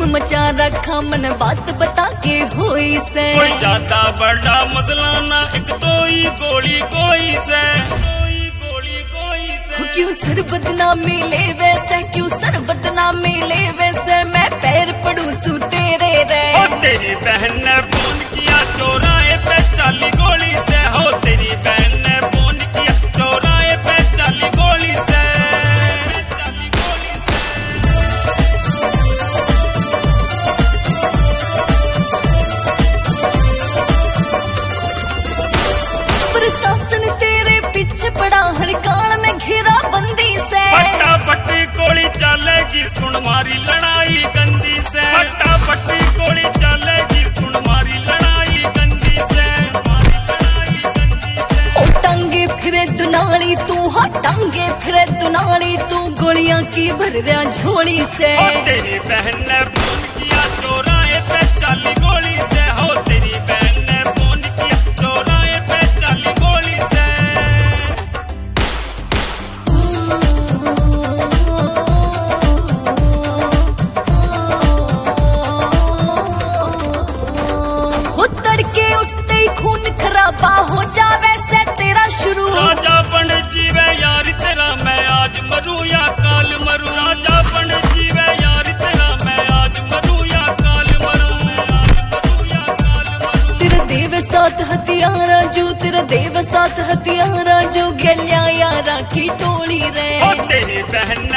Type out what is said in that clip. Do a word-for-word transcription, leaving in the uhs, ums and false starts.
मचा रखा मन बात बता के होई से। कोई ज्यादा बड़ा मसला ना एक तो ही गोली कोई से, कोई गोली कोई से। क्यों सर बदनामी ले वैसे, क्यों सर बदनामी ले वैसे, मैं पैर पड़ू सू तेरे रे। हो तेरी बहन ने फोन किया चौराहे पे चाली गोली से, हो तेरी बहन ने फोन किया चौराहे पे चाली गोली से, चाली गोली से। प्रशासन तेरे पीछे पड़ा हर काल में घेरा बंदी से। पट्टा पट्टी गोली चलेगी सुन मारी लड़ाई गंदी से, पट्टा पट्टी गोली चलेगी सुन मारी लड़ाई गंदी से, मारी लड़ाई गंदी से। ओ टांगे फिरे दुनाली तू, हाँ टांगे फिरे दुनाली तू, गोलियां की भर रहा झोली से। हो तेरी बहन ने फोन किया चौराहे पे चाली गोली से, हो तेरी बहन ने फोन किया चौराहे पे चाली गोली से। हो तड़के उठते ही खून खराबा हो जावे से तेरा शुरू। राजा बन जीवे यार तेरा मैं आज मरूं या काल मरूं, राजा बन जीवे यार तेरा मैं आज मरूं या काल मरूं, मैं आज मरूं या काल मरूं। तेरे देव साथ हथियारा जो, तेरे देव साथ हथियारा जो, गलिया यारा की टोली रे। हो तेरी बहन